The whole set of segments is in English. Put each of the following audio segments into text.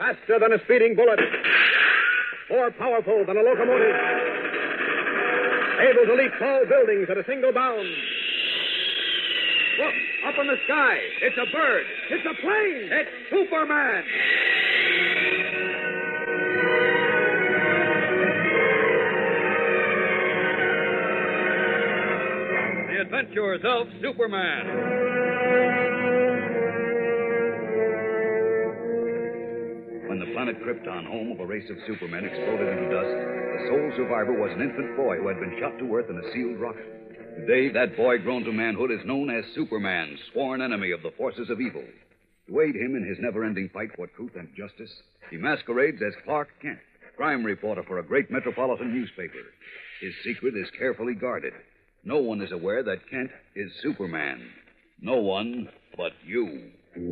Faster than a speeding bullet. More powerful than a locomotive. Able to leap tall buildings at a single bound. Look, up in the sky. It's a bird. It's a plane. It's Superman. The Adventures of Superman. When the planet Krypton, home of a race of supermen, exploded into dust, the sole survivor was an infant boy who had been shot to earth in a sealed rocket. Today, that boy grown to manhood is known as Superman, sworn enemy of the forces of evil. To aid him in his never-ending fight for truth and justice, he masquerades as Clark Kent, crime reporter for a great metropolitan newspaper. His secret is carefully guarded. No one is aware that Kent is Superman. No one but you.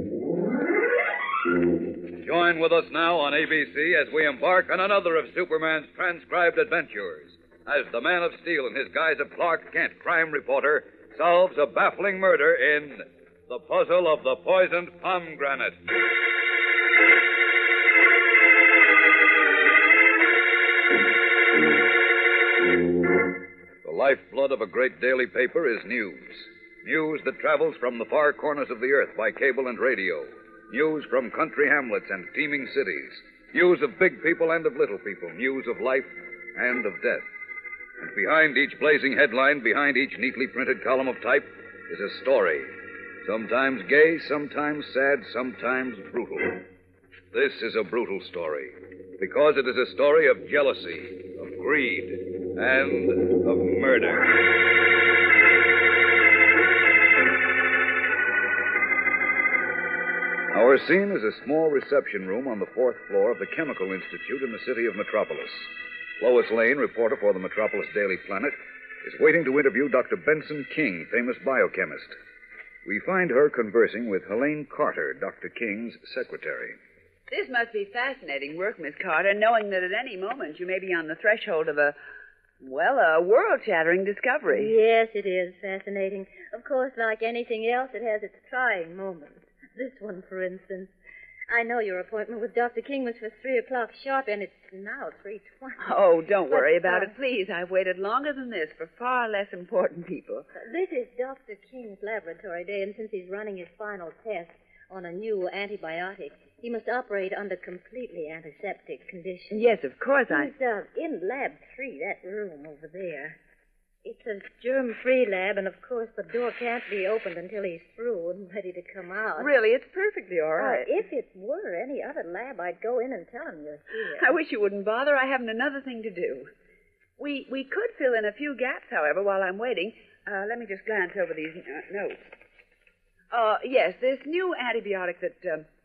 Join with us now on ABC as we embark on another of Superman's transcribed adventures, as the Man of Steel, in his guise of Clark Kent, crime reporter, solves a baffling murder in The Puzzle of the Poisoned Pomegranate. The lifeblood of a great daily paper is news. News that travels from the far corners of the earth by cable and radio. News from country hamlets and teeming cities. News of big people and of little people. News of life and of death. And behind each blazing headline, behind each neatly printed column of type, is a story. Sometimes gay, sometimes sad, sometimes brutal. This is a brutal story, because it is a story of jealousy, of greed, and of murder. Our scene is a small reception room on the 4th floor of the Chemical Institute in the city of Metropolis. Lois Lane, reporter for the Metropolis Daily Planet, is waiting to interview Dr. Benson King, famous biochemist. We find her conversing with Helene Carter, Dr. King's secretary. This must be fascinating work, Miss Carter, knowing that at any moment you may be on the threshold of a world-shattering discovery. Yes, it is fascinating. Of course, like anything else, it has its trying moments. This one, for instance. I know your appointment with Dr. King was for 3 o'clock sharp, and it's now 3:20. Oh, don't worry about it, please. I've waited longer than this for far less important people. This is Dr. King's laboratory day, and since he's running his final test on a new antibiotic, he must operate under completely antiseptic conditions. Yes, of course, He's in Lab 3, that room over there. It's a germ-free lab, and of course the door can't be opened until he's through and ready to come out. Really, it's perfectly all right. If it were any other lab, I'd go in and tell him you're here. I wish you wouldn't bother. I haven't another thing to do. We could fill in a few gaps, however, while I'm waiting. Let me just glance over these notes. Yes, this new antibiotic that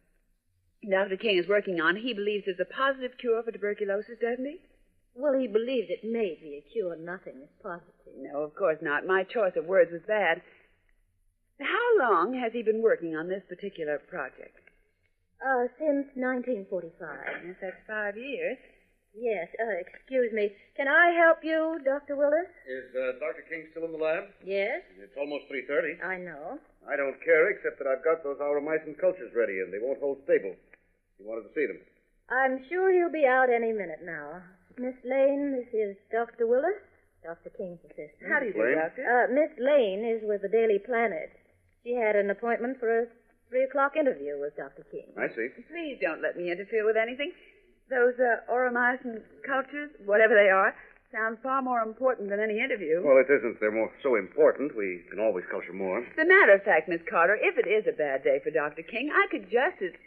Dr. King is working on, he believes is a positive cure for tuberculosis, doesn't he? Well, he believes it may be a cure. Nothing is positive. No, of course not. My choice of words was bad. How long has he been working on this particular project? Since 1945. Yes, that's 5 years. Yes, excuse me. Can I help you, Dr. Willis? Is Dr. King still in the lab? Yes? It's almost 3:30. I know. I don't care, except that I've got those auramycin cultures ready, and they won't hold stable. You wanted to see them. I'm sure he'll be out any minute now. Miss Lane, this is Dr. Willis, Dr. King's assistant. How do you do, Lane? Doctor? Miss Lane is with the Daily Planet. She had an appointment for a 3 o'clock interview with Dr. King. I see. Please don't let me interfere with anything. Those auramycin cultures, whatever they are, sound far more important than any interview. Well, it isn't. They're so important. We can always culture more. As a matter of fact, Miss Carter, if it is a bad day for Dr. King, I could just as...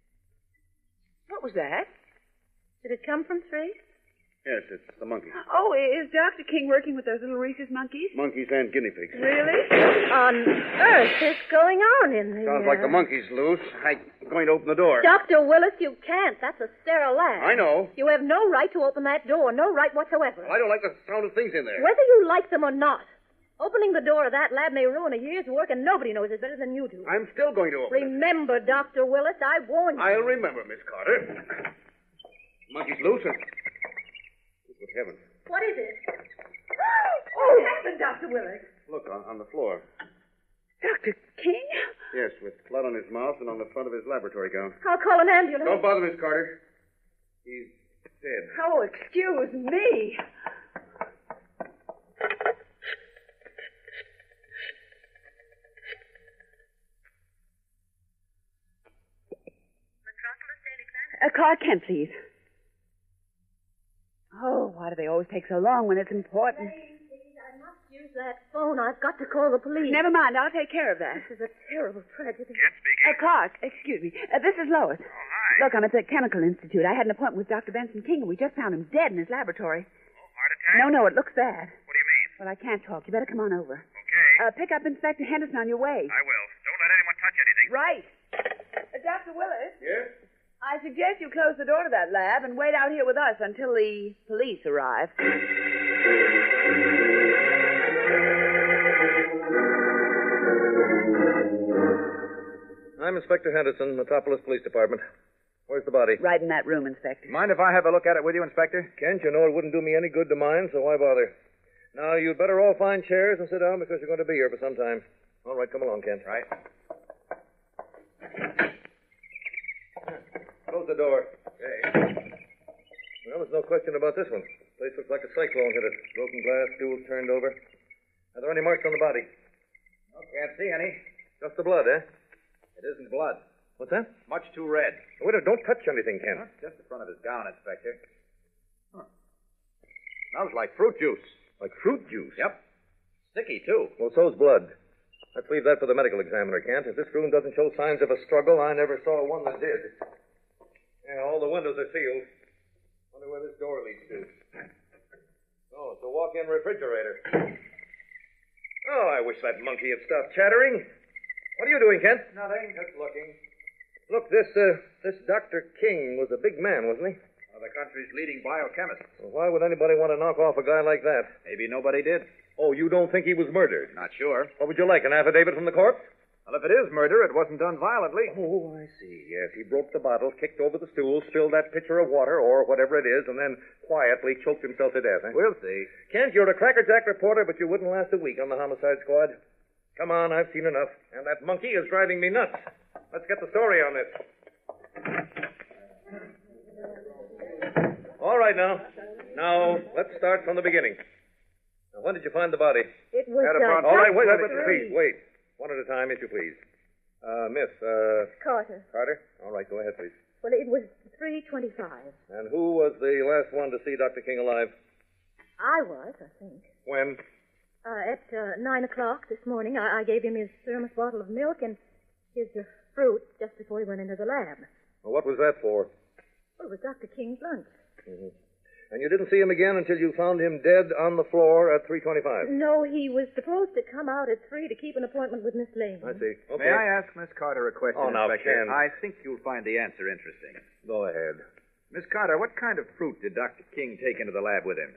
What was that? Did it come from 3? Yes, it's the monkeys. Oh, is Dr. King working with those little rhesus monkeys? Monkeys and guinea pigs. Really? On earth is going on in the... Sounds like the monkey's loose. I'm going to open the door. Dr. Willis, you can't. That's a sterile lab. I know. You have no right to open that door. No right whatsoever. I don't like the sound of things in there. Whether you like them or not, opening the door of that lab may ruin a year's work, and nobody knows it better than you do. I'm still going to open it. Remember, Dr. Willis, I warned you. I'll remember, Miss Carter. Monkey's loose. Good heavens. What is it? Oh, what happened, Dr. Willis? Look, on the floor. Dr. King? Yes, with blood on his mouth and on the front of his laboratory gown. I'll call an ambulance. Don't bother, Miss Carter. He's dead. Oh, excuse me. Clark Kent, please. Oh, why do they always take so long when it's important? I must use that phone. I've got to call the police. Never mind, I'll take care of that. This is a terrible tragedy. Kent speaking. Clark, excuse me. This is Lois. Oh, hi. Look, I'm at the Chemical Institute. I had an appointment with Dr. Benson King, and we just found him dead in his laboratory. Oh, heart attack? No, it looks bad. What do you mean? Well, I can't talk. You better come on over. Okay. Pick up Inspector Henderson on your way. I will. Don't let anyone touch anything. Right. Dr. Willis, Yes? I suggest you close the door to that lab and wait out here with us until the police arrive. I'm Inspector Henderson, Metropolis Police Department. Where's the body? Right in that room, Inspector. Mind if I have a look at it with you, Inspector? Kent, you know it wouldn't do me any good to mine, so why bother? Now, you'd better all find chairs and sit down because you're going to be here for some time. All right, come along, Kent. Right. Close the door. Okay. Well, there's no question about this one. Place looks like a cyclone hit it. Broken glass, stools turned over. Are there any marks on the body? Oh, can't see any. Just the blood, eh? It isn't blood. What's that? Much too red. Wait, don't touch anything, Kent. Just the front of his gown, Inspector. Smells like fruit juice. Like fruit juice? Yep. Sticky, too. Well, so's blood. Let's leave that for the medical examiner, Kent. If this room doesn't show signs of a struggle, I never saw one that did. Yeah, all the windows are sealed. Wonder where this door leads to. Oh, it's a walk-in refrigerator. Oh, I wish that monkey had stopped chattering. What are you doing, Kent? Nothing, just looking. Look, this Dr. King was a big man, wasn't he? The country's leading biochemist. Well, why would anybody want to knock off a guy like that? Maybe nobody did. Oh, you don't think he was murdered? Not sure. What would you like, an affidavit from the corpse? Well, if it is murder, it wasn't done violently. Oh, I see. Yes, he broke the bottle, kicked over the stool, spilled that pitcher of water, or whatever it is, and then quietly choked himself to death, eh? We'll see. Kent, you're a crackerjack reporter, but you wouldn't last a week on the homicide squad. Come on, I've seen enough. And that monkey is driving me nuts. Let's get the story on this. All right, now. Now, let's start from the beginning. Now, when did you find the body? It was At about- All right, wait, three. please, wait. One at a time, if you please. Miss, Carter. Carter? All right, go ahead, please. Well, it was 3:25. And who was the last one to see Dr. King alive? I was, I think. When? At 9 o'clock this morning, I gave him his thermos bottle of milk and his fruit just before he went into the lab. Well, what was that for? Well, it was Dr. King's lunch. Mm-hmm. And you didn't see him again until you found him dead on the floor at 3:25? No, he was supposed to come out at 3 to keep an appointment with Miss Lane. I see. Okay. May I ask Miss Carter a question, Oh, now, Inspector? Ken. I think you'll find the answer interesting. Go ahead. Miss Carter, what kind of fruit did Dr. King take into the lab with him?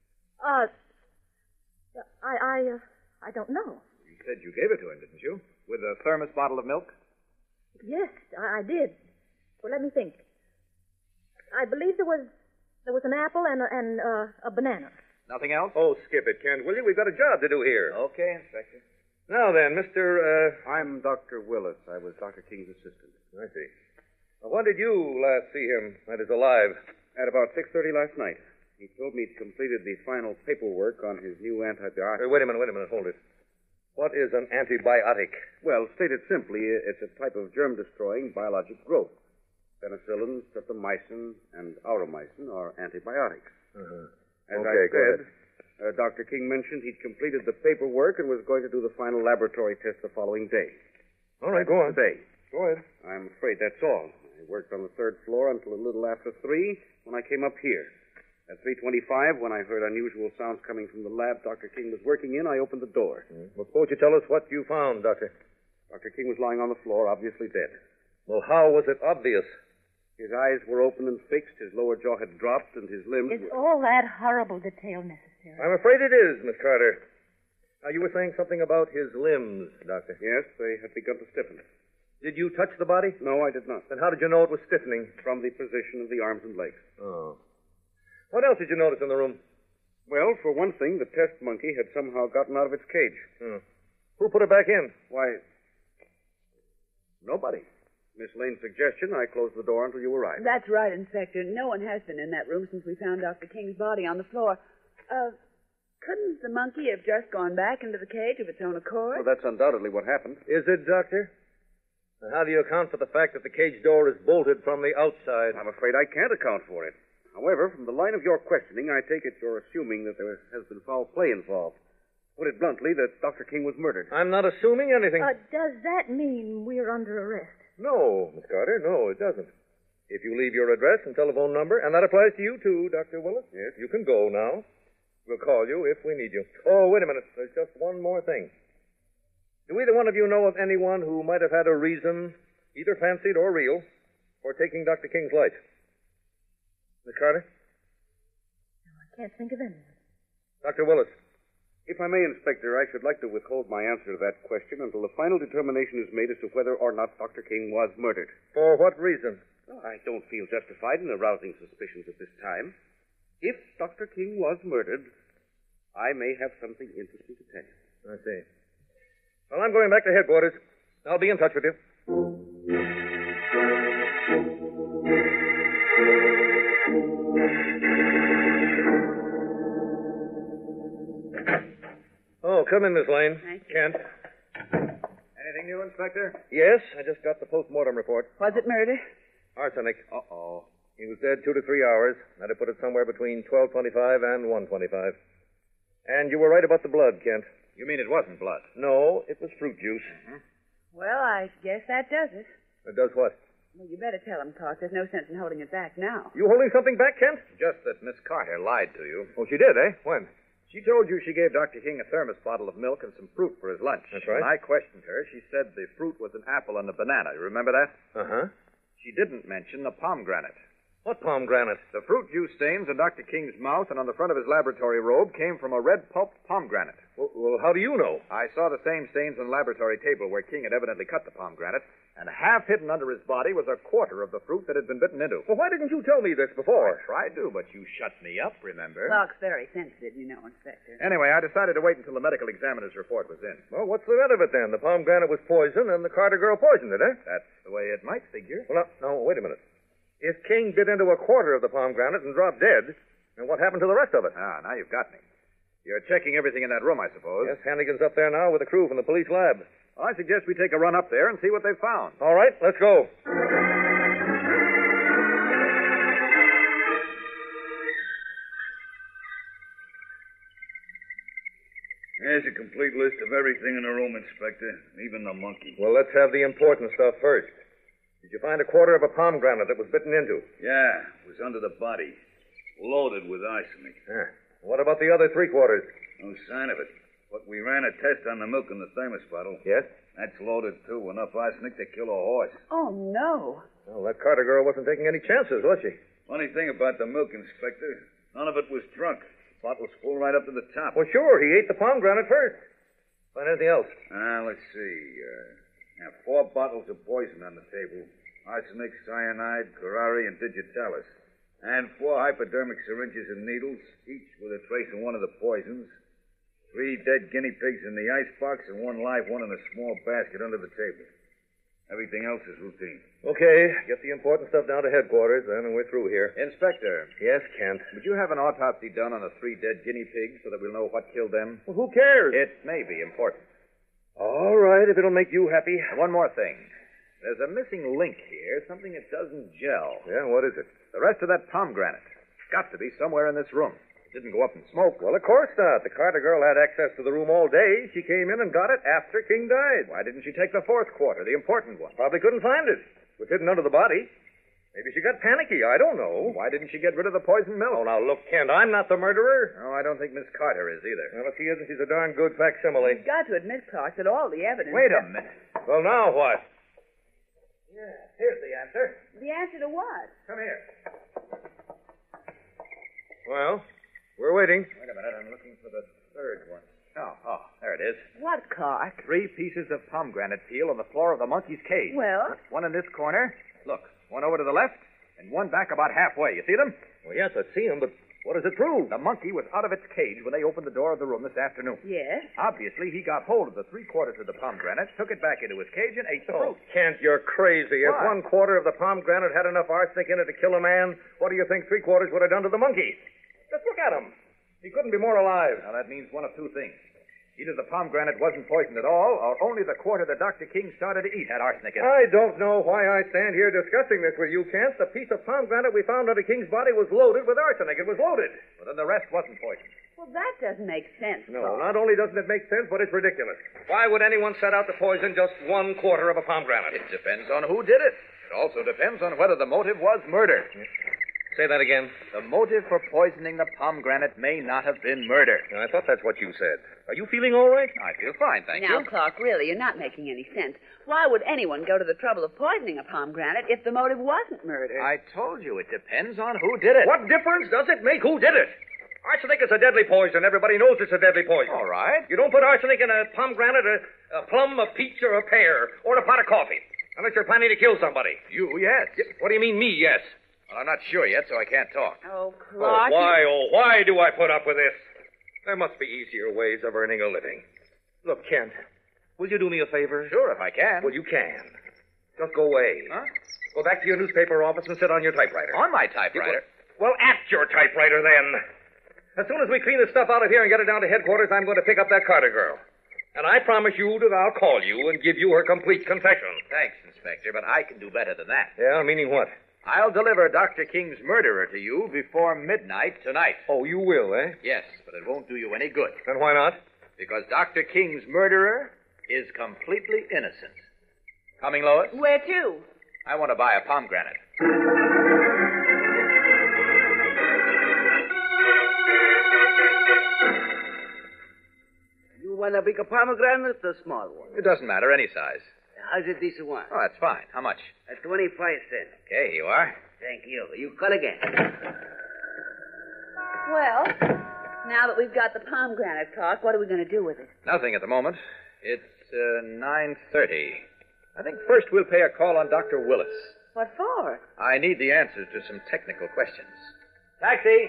I don't know. You said you gave it to him, didn't you? With a thermos bottle of milk? Yes, I did. Well, let me think. I believe there was an apple and a banana. Nothing else? Oh, skip it, Kent, will you? We've got a job to do here. Okay, Inspector. Now then, Mr. I'm Dr. Willis. I was Dr. King's assistant. I see. Now, when did you last see him, that is, alive? At about 6:30 last night. He told me he'd completed the final paperwork on his new antibiotic. Wait a minute, hold it. What is an antibiotic? Well, stated simply, it's a type of germ-destroying biologic growth. Penicillin, streptomycin, and automycin are antibiotics. As Okay, I go said, Dr. King mentioned he'd completed the paperwork and was going to do the final laboratory test the following day. All right, go on. Today. Go ahead. I'm afraid that's all. I worked on the third floor until a little after 3 when I came up here. At 3:25, when I heard unusual sounds coming from the lab Dr. King was working in, I opened the door. Well, suppose you tell us what you found, Doctor. Dr. King was lying on the floor, obviously dead. Well, how was it obvious? His eyes were open and fixed, his lower jaw had dropped, and his limbs Is were... all that horrible detail necessary? I'm afraid it is, Miss Carter. Now, you were saying something about his limbs, Doctor. Yes, they had begun to stiffen. Did you touch the body? No, I did not. Then how did you know it was stiffening? From the position of the arms and legs. Oh. What else did you notice in the room? Well, for one thing, the test monkey had somehow gotten out of its cage. Who put it back in? Why, nobody. Miss Lane's suggestion, I closed the door until you arrived. That's right, Inspector. No one has been in that room since we found Dr. King's body on the floor. Couldn't the monkey have just gone back into the cage of its own accord? Well, that's undoubtedly what happened. Is it, Doctor? And how do you account for the fact that the cage door is bolted from the outside? I'm afraid I can't account for it. However, from the line of your questioning, I take it you're assuming that there has been foul play involved. Put it bluntly, that Dr. King was murdered. I'm not assuming anything. Does that mean we're under arrest? No, Miss Carter, no, it doesn't. If you leave your address and telephone number, and that applies to you too, Dr. Willis. Yes. You can go now. We'll call you if we need you. Oh, wait a minute. There's just one more thing. Do either one of you know of anyone who might have had a reason, either fancied or real, for taking Dr. King's life? Miss Carter? No, I can't think of anyone. Dr. Willis? If I may, Inspector, I should like to withhold my answer to that question until a final determination is made as to whether or not Dr. King was murdered. For what reason? Well, I don't feel justified in arousing suspicions at this time. If Dr. King was murdered, I may have something interesting to tell you. I see. Well, I'm going back to headquarters. I'll be in touch with you. Oh, come in, Miss Lane. Thank you. Kent. Anything new, Inspector? Yes, I just got the post-mortem report. Was it murder? Arsenic. Uh-oh. He was dead 2 to 3 hours. I'd have put it somewhere between 12:25 and 1:25. And you were right about the blood, Kent. You mean it wasn't blood? No, it was fruit juice. Well, I guess that does it. It does what? Well, you better tell him, Clark. There's no sense in holding it back now. You holding something back, Kent? Just that Miss Carter lied to you. Oh, she did, eh? When? She told you she gave Dr. King a thermos bottle of milk and some fruit for his lunch. That's right. When I questioned her, she said the fruit was an apple and a banana. You remember that? Uh-huh. She didn't mention the pomegranate. What pomegranate? The fruit juice stains on Dr. King's mouth and on the front of his laboratory robe came from a red pulped pomegranate. Well, how do you know? I saw the same stains on the laboratory table where King had evidently cut the pomegranate, and half hidden under his body was a quarter of the fruit that had been bitten into. Well, why didn't you tell me this before? I tried to, but you shut me up, remember? Clark's very sensitive, you know, Inspector. Anyway, I decided to wait until the medical examiner's report was in. Well, what's the end of it then? The pomegranate was poisoned and the Carter girl poisoned it, eh? That's the way it might figure. Well, no, wait a minute. If King bit into a quarter of the pomegranate and dropped dead, then what happened to the rest of it? Ah, now you've got me. You're checking everything in that room, I suppose. Yes, Hannigan's up there now with a crew from the police lab. Well, I suggest we take a run up there and see what they've found. All right, let's go. There's a complete list of everything in the room, Inspector, even the monkey. Well, let's have the important stuff first. Did you find a quarter of a pomegranate that was bitten into? Yeah, it was under the body, loaded with arsenic. Yeah. What about the other 3/4? No sign of it. But we ran a test on the milk in the thermos bottle. Yes? That's loaded, too. Enough arsenic to kill a horse. Oh, no. Well, that Carter girl wasn't taking any chances, was she? Funny thing about the milk, Inspector, none of it was drunk. Bottle's full right up to the top. Well, sure. He ate the pomegranate first. Find anything else? Let's see. 4 bottles of poison on the table. Arsenic, cyanide, curare, and digitalis. And 4 hypodermic syringes and needles, each with a trace of one of the poisons. 3 dead guinea pigs in the icebox and 1 live one in a small basket under the table. Everything else is routine. Okay. Get the important stuff down to headquarters, then, and we're through here. Inspector, Yes, Kent. would you have an autopsy done on the 3 dead guinea pigs so that we'll know what killed them? Well, who cares? It may be important. All right, if it'll make you happy. And one more thing. There's a missing link here, something that doesn't gel. Yeah, what is it? The rest of that pomegranate. It's got to be somewhere in this room. It didn't go up in smoke. Well, of course not. The Carter girl had access to the room all day. She came in and got it after King died. Why didn't she take the 4th quarter, the important one? Probably couldn't find it. It was hidden under the body. Maybe she got panicky. I don't know. Why didn't she get rid of the poisoned milk? Oh, now, look, Kent, I'm not the murderer. No, I don't think Miss Carter is either. Well, if she isn't, she's a darn good facsimile. You've got to admit, Clark, that all the evidence... Wait a minute. Well, now what? Yeah, here's the answer. The answer to what? Come here. Well, we're waiting. Wait a minute. I'm looking for the 3rd one. Oh, there it is. What, Clark? 3 pieces of pomegranate peel on the floor of the monkey's cage. Well? One in this corner. Look, one over to the left, and one back about halfway. You see them? Well, yes, I see him, but What does it prove? The monkey was out of its cage when they opened the door of the room this afternoon. Yes? Obviously, he got hold of the 3/4 of the pomegranate, took it back into his cage, and ate the fruit. Kent, you're crazy. If Why? 1/4 of the pomegranate had enough arsenic in it to kill a man, what do you think 3/4 would have done to the monkey? Just look at him. He couldn't be more alive. Now, that means one of two things. Either the pomegranate wasn't poisoned at all, or only the quarter that Dr. King started to eat had arsenic in it. I don't know why I stand here discussing this with you, Kent. The piece of pomegranate we found under King's body was loaded with arsenic. It was loaded. But then the rest wasn't poisoned. Well, that doesn't make sense. No, Clark. not only doesn't it make sense, but it's ridiculous. Why would anyone set out to poison just 1/4 of a pomegranate? It depends on who did it. It also depends on whether the motive was murder. Say that again. The motive for poisoning the pomegranate may not have been murder. I thought that's what you said. Are you feeling all right? I feel fine, thank Now, you. Clark, really, you're not making any sense. Why would anyone go to the trouble of poisoning a pomegranate if the motive wasn't murder? I told you, it depends on who did it. What difference does it make who did it? Arsenic is a deadly poison. Everybody knows it's a deadly poison. All right. You don't put arsenic in a pomegranate, a plum, a peach, or a pear, or a pot of coffee, unless you're planning to kill somebody. You, yes. What do you mean, me, yes? Well, I'm not sure yet, so I can't talk. Oh, Clark. Why do I put up with this? There must be easier ways of earning a living. Look, Kent, will you do me a favor? Sure, if I can. Well, you can. Just go away. Huh? Go back to your newspaper office and sit on your typewriter. On my typewriter? Well, at your typewriter, then. As soon as we clean this stuff out of here and get it down to headquarters, I'm going to pick up that Carter girl. And I promise you that I'll call you and give you her complete confession. Thanks, Inspector, but I can do better than that. Yeah, meaning what? I'll deliver Dr. King's murderer to you before midnight tonight. Oh, you will, eh? Yes, but it won't do you any good. Then why not? Because Dr. King's murderer is completely innocent. Coming, Lois? Where to? I want to buy a pomegranate. You want a bigger pomegranate or a small one? It doesn't matter, any size. How's it this one? Oh, that's fine. How much? At 25 cents. Okay, here you are. Thank you. You call again. Well, now that we've got the pomegranate, Clark, what are we going to do with it? Nothing at the moment. It's 9:30. I think first we'll pay a call on Dr. Willis. What for? I need the answers to some technical questions. Taxi!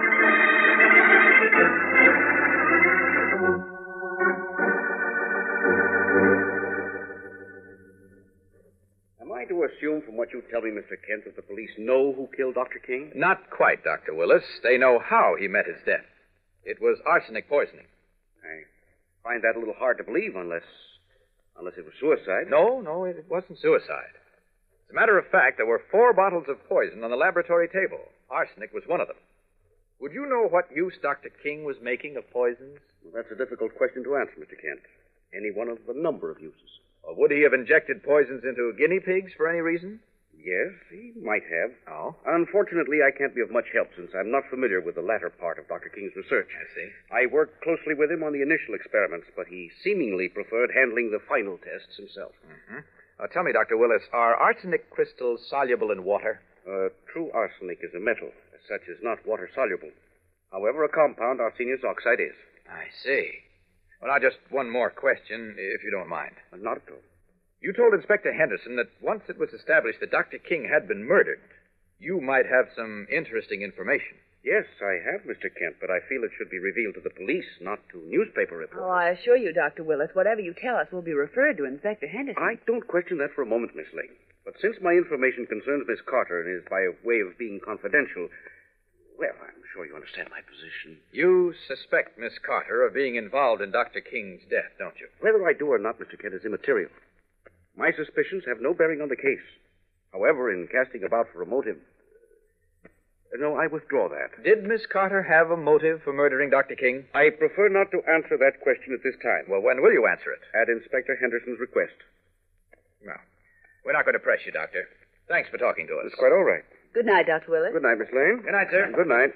Am I to assume from what you tell me, Mr. Kent, that the police know who killed Dr. King? Not quite, Dr. Willis. They know how he met his death. It was arsenic poisoning. I find that a little hard to believe unless it was suicide. No, it wasn't suicide. As a matter of fact, there were 4 bottles of poison on the laboratory table. Arsenic was one of them. Would you know what use Dr. King was making of poisons? Well, that's a difficult question to answer, Mr. Kent. Any one of a number of uses. Or would he have injected poisons into guinea pigs for any reason? Yes, he might have. Oh? Unfortunately, I can't be of much help since I'm not familiar with the latter part of Dr. King's research. I see. I worked closely with him on the initial experiments, but he seemingly preferred handling the final tests himself. Mm-hmm. Tell me, Dr. Willis, are arsenic crystals soluble in water? True arsenic is a metal. As such, is not water-soluble. However, a compound, arsenious oxide, is. I see. Well, now, just one more question, if you don't mind. Not at all. You told Inspector Henderson that once it was established that Dr. King had been murdered, you might have some interesting information. Yes, I have, Mr. Kent, but I feel it should be revealed to the police, not to newspaper reporters. Oh, I assure you, Dr. Willis, whatever you tell us will be referred to Inspector Henderson. I don't question that for a moment, Miss Lane. But since my information concerns Miss Carter and is by way of being confidential, well, I'm sure you understand my position. You suspect Miss Carter of being involved in Dr. King's death, don't you? Whether I do or not, Mr. Kent, is immaterial. My suspicions have no bearing on the case. However, in casting about for a motive... No, I withdraw that. Did Miss Carter have a motive for murdering Dr. King? I prefer not to answer that question at this time. Well, when will you answer it? At Inspector Henderson's request. No. We're not going to press you, Doctor. Thanks for talking to us. It's quite all right. Good night, Dr. Willis. Good night, Miss Lane. Good night, sir. Good night.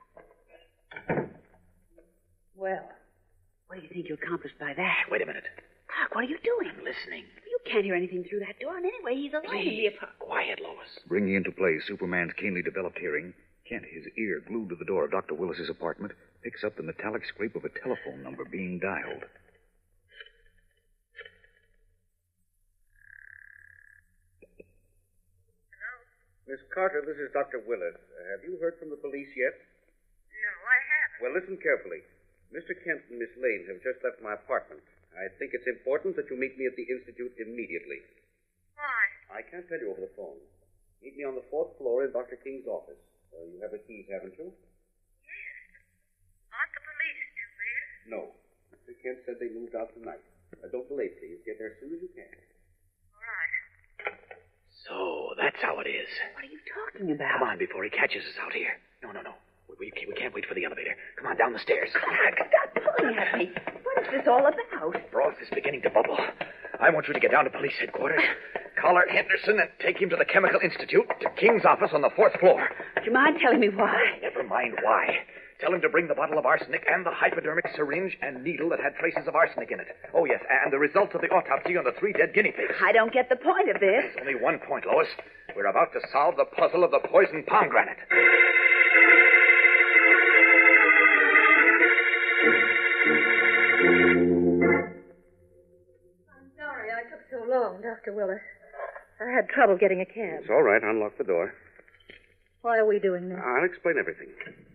Well, what do you think you accomplished by that? Wait a minute. Clark, what are you doing? I'm listening. You can't hear anything through that door, and anyway, he's alone in the apartment. Quiet, Lois. Bringing into play Superman's keenly developed hearing, Kent, his ear glued to the door of Dr. Willis's apartment, picks up the metallic scrape of a telephone number being dialed. Miss Carter, this is Dr. Willis. Have you heard from the police yet? Well, listen carefully. Mr. Kent and Miss Lane have just left my apartment. I think it's important that you meet me at the Institute immediately. Why? I can't tell you over the phone. Meet me on the 4th floor in Dr. King's office. You have the keys, haven't you? Yes. Aren't the police still there? No. Mr. Kent said they moved out tonight. Don't delay, please. Get there as soon as you can. All right. So, that's how it is. What are you talking about? Come on, before he catches us out here. No. We can't wait for the elevator. Come on, down the stairs. Stop pulling at me. What is this all about? Frost is beginning to bubble. I want you to get down to police headquarters, collar Henderson, and take him to the Chemical Institute, to King's office on the 4th floor. Do you mind telling me why? Never mind why. Tell him to bring the bottle of arsenic and the hypodermic syringe and needle that had traces of arsenic in it. Oh, yes, and the results of the autopsy on the 3 dead guinea pigs. I don't get the point of this. There's only one point, Lois. We're about to solve the puzzle of the poisoned pomegranate. I'm sorry I took so long, Dr. Willis. I had trouble getting a cab. It's all right. Unlock the door. Why are we doing this? I'll explain everything.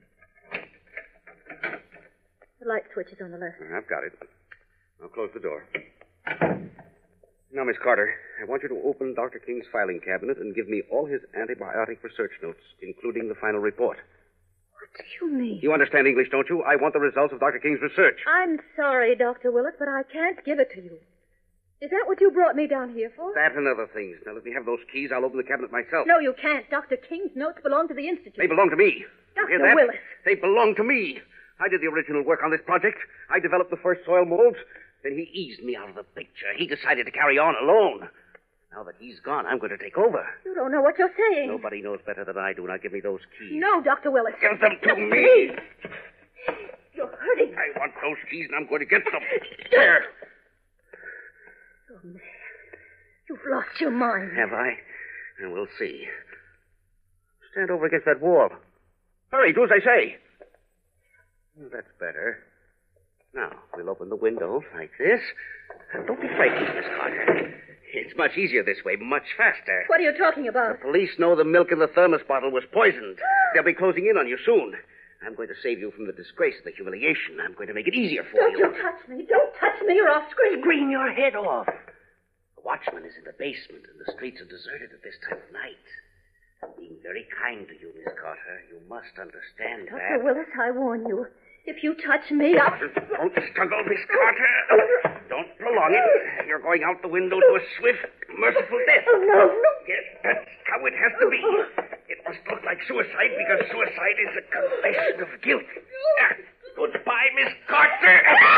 The light switch is on the left. I've got it. I'll close the door. Now, Miss Carter, I want you to open Dr. King's filing cabinet and give me all his antibiotic research notes, including the final report. What do you mean? You understand English, don't you? I want the results of Dr. King's research. I'm sorry, Dr. Willis, but I can't give it to you. Is that what you brought me down here for? That and other things. Now, let me have those keys. I'll open the cabinet myself. No, you can't. Dr. King's notes belong to the Institute. They belong to me. Dr. You hear that? Willis. They belong to me. I did the original work on this project. I developed the first soil molds. Then he eased me out of the picture. He decided to carry on alone. Now that he's gone, I'm going to take over. You don't know what you're saying. Nobody knows better than I do. Now give me those keys. No, Dr. Willis. Give them to me. You're hurting. I want those keys, and I'm going to get them. There. Oh, man. You've lost your mind. Have I? And we'll see. Stand over against that wall. Hurry, do as I say. That's better. Now, we'll open the window like this. Don't be frightened, Miss Carter. It's much easier this way, much faster. What are you talking about? The police know the milk in the thermos bottle was poisoned. They'll be closing in on you soon. I'm going to save you from the disgrace and the humiliation. I'm going to make it easier for Don't you. you touch me. Don't touch me. You're off screen. Scream your head off. The watchman is in the basement, and the streets are deserted at this time of night. I'm being very kind to you, Miss Carter. You must understand Dr. that. Willis, I warn you. If you touch me, I'll... Don't struggle, Miss Carter. Don't prolong it. You're going out the window to a swift, merciful death. Oh, no. Yes, that's how it has to be. It must look like suicide because suicide is a confession of guilt. Goodbye, Miss Carter.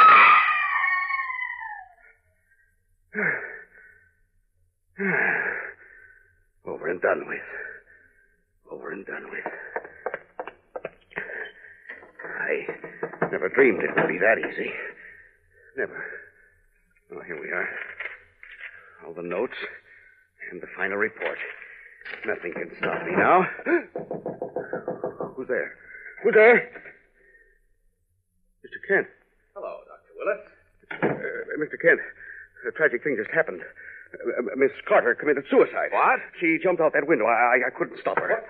Over and done with. Over and done with. I never dreamed it would be that easy. Never. Oh, here we are. All the notes and the final report. Nothing can stop me now. Who's there? Who's there? Mr. Kent. Hello, Dr. Willis. Mr. Kent, a tragic thing just happened. Miss Carter committed suicide. What? She jumped out that window. I couldn't stop her.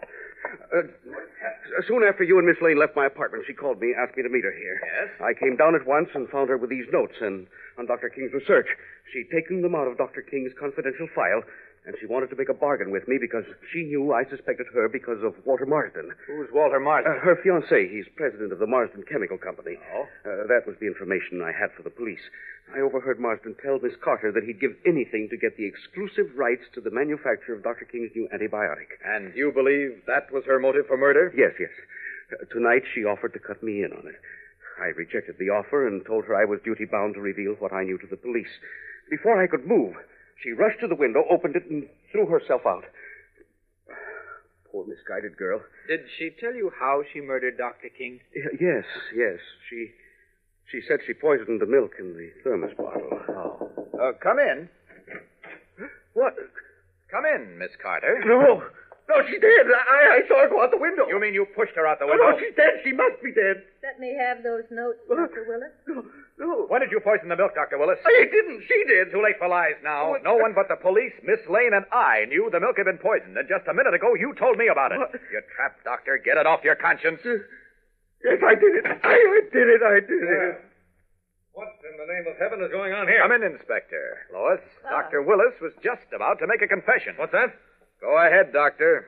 Soon after you and Miss Lane left my apartment, she called me, asked me to meet her here. Yes? I came down at once and found her with these notes and on Dr. King's research. She'd taken them out of Dr. King's confidential file, and she wanted to make a bargain with me because she knew I suspected her because of Walter Marsden. Who's Walter Marsden? Her fiancé. He's president of the Marsden Chemical Company. Oh? That was the information I had for the police. I overheard Marsden tell Miss Carter that he'd give anything to get the exclusive rights to the manufacture of Dr. King's new antibiotic. And you believe that was her motive for murder? Yes. Tonight she offered to cut me in on it. I rejected the offer and told her I was duty-bound to reveal what I knew to the police. Before I could move, she rushed to the window, opened it, and threw herself out. Poor misguided girl. Did she tell you how she murdered Dr. King? Yes. She said she poisoned the milk in the thermos bottle. Oh. Come in. What? Come in, Miss Carter. No, she's dead. I saw her go out the window. You mean you pushed her out the window? No, she's dead. She must be dead. Let me have those notes, Dr. Willis. No. When did you poison the milk, Dr. Willis? I didn't. She did. Too late for lies now. No one but the police, Miss Lane, and I knew the milk had been poisoned. And just a minute ago, you told me about it. What? You trapped doctor. Get it off your conscience. Yes, I did it. I did it. What in the name of heaven is going on here? Come in, Inspector. Lois, Dr. Willis was just about to make a confession. What's that? Go ahead, Doctor.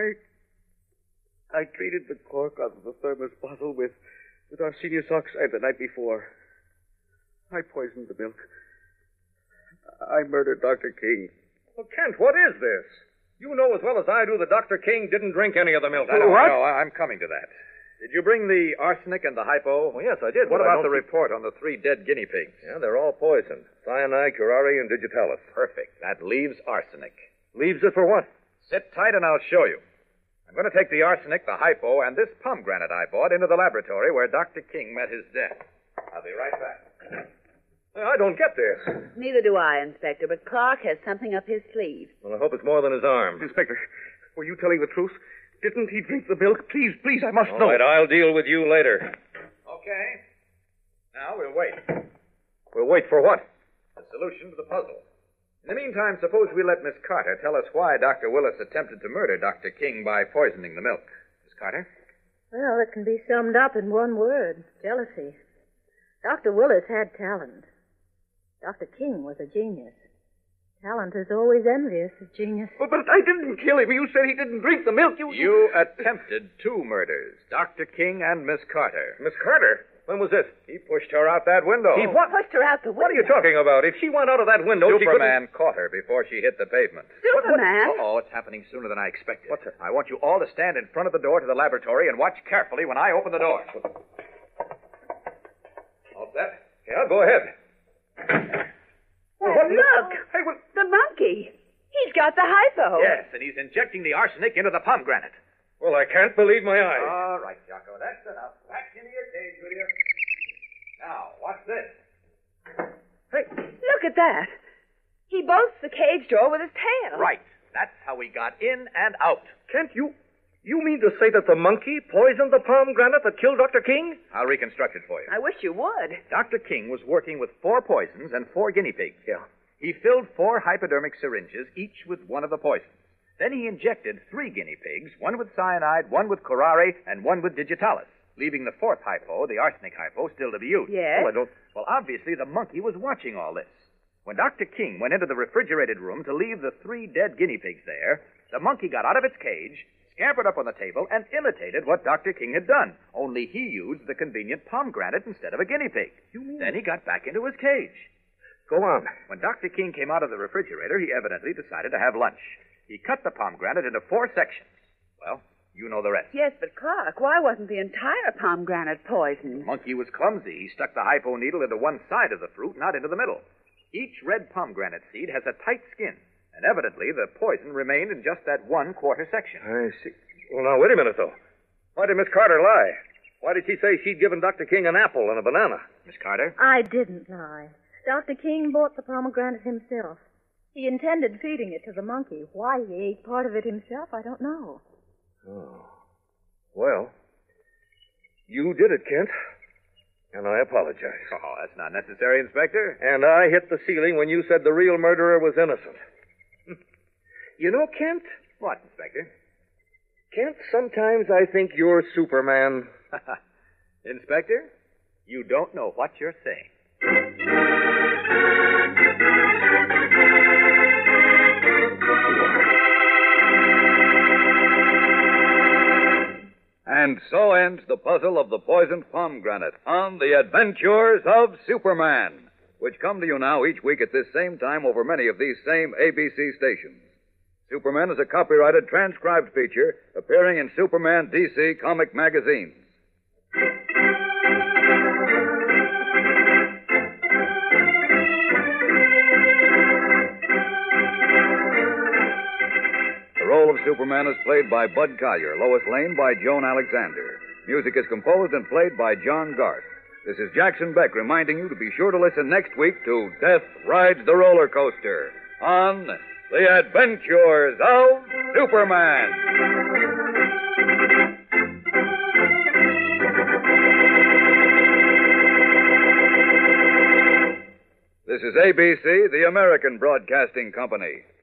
I treated the cork out of the thermos bottle with arsenious oxide the night before. I poisoned the milk. I murdered Dr. King. Well, Kent, what is this? You know as well as I do that Dr. King didn't drink any of the milk. No, I'm coming to that. Did you bring the arsenic and the hypo? Well, yes, I did. What about the report on the 3 dead guinea pigs? Yeah, they're all poisoned. Cyanide, curare, and digitalis. Perfect. That leaves arsenic. Leaves it for what? Sit tight and I'll show you. I'm going to take the arsenic, the hypo, and this pomegranate I bought into the laboratory where Dr. King met his death. I'll be right back. I don't get this. Neither do I, Inspector, but Clark has something up his sleeve. Well, I hope it's more than his arm. Inspector, were you telling the truth? Didn't he drink the milk? Please, I must know. All right, I'll deal with you later. Okay. Now we'll wait. We'll wait for what? The solution to the puzzle. In the meantime, suppose we let Miss Carter tell us why Dr. Willis attempted to murder Dr. King by poisoning the milk. Miss Carter? Well, it can be summed up in one word: jealousy. Dr. Willis had talent. Dr. King was a genius. Talent is always envious of genius. But I didn't kill him. You said he didn't drink the milk. You attempted 2 murders, Dr. King and Miss Carter. Miss Carter? When was this? He pushed her out that window. He what? Pushed her out the window. What are you talking about? If she went out of that window, Superman caught her before she hit the pavement. Superman? Oh, it's happening sooner than I expected. What's it? I want you all to stand in front of the door to the laboratory and watch carefully when I open the door. All set? Yeah, go ahead. Look! Hey, the monkey. He's got the hypo. Yes, and he's injecting the arsenic into the pomegranate. Well, I can't believe my eyes. All right, Jocko, that's enough. Back into your cage, will you? Now, watch this. Hey, look at that. He bolts the cage door with his tail. Right. That's how he got in and out. Kent, you mean to say that the monkey poisoned the pomegranate that killed Dr. King? I'll reconstruct it for you. I wish you would. Dr. King was working with 4 poisons and 4 guinea pigs. Yeah. He filled 4 hypodermic syringes, each with one of the poisons. Then he injected 3 guinea pigs, one with cyanide, one with curare, and one with digitalis, leaving the 4th hypo, the arsenic hypo, still to be used. Yes? Well, obviously the monkey was watching all this. When Dr. King went into the refrigerated room to leave the 3 dead guinea pigs there, the monkey got out of its cage, scampered up on the table, and imitated what Dr. King had done, only he used the convenient pomegranate instead of a guinea pig. Then he got back into his cage. Go on. When Dr. King came out of the refrigerator, he evidently decided to have lunch. He cut the pomegranate into 4 sections. Well, you know the rest. Yes, but Clark, why wasn't the entire pomegranate poisoned? The monkey was clumsy. He stuck the hypo needle into one side of the fruit, not into the middle. Each red pomegranate seed has a tight skin, and evidently the poison remained in just that 1/4 section. I see. Well, now, wait a minute, though. Why did Miss Carter lie? Why did she say she'd given Dr. King an apple and a banana? Miss Carter? I didn't lie. Dr. King bought the pomegranate himself. He intended feeding it to the monkey. Why he ate part of it himself, I don't know. Oh. Well, you did it, Kent. And I apologize. Oh, that's not necessary, Inspector. And I hit the ceiling when you said the real murderer was innocent. You know, Kent? What, Inspector? Kent, sometimes I think you're Superman. Inspector, you don't know what you're saying. And so ends the puzzle of the poisoned pomegranate on The Adventures of Superman, which come to you now each week at this same time over many of these same ABC stations. Superman is a copyrighted transcribed feature appearing in Superman DC comic magazines. The role of Superman is played by Bud Collyer, Lois Lane by Joan Alexander. Music is composed and played by John Garth. This is Jackson Beck reminding you to be sure to listen next week to Death Rides the Roller Coaster on The Adventures of Superman. This is ABC, the American Broadcasting Company.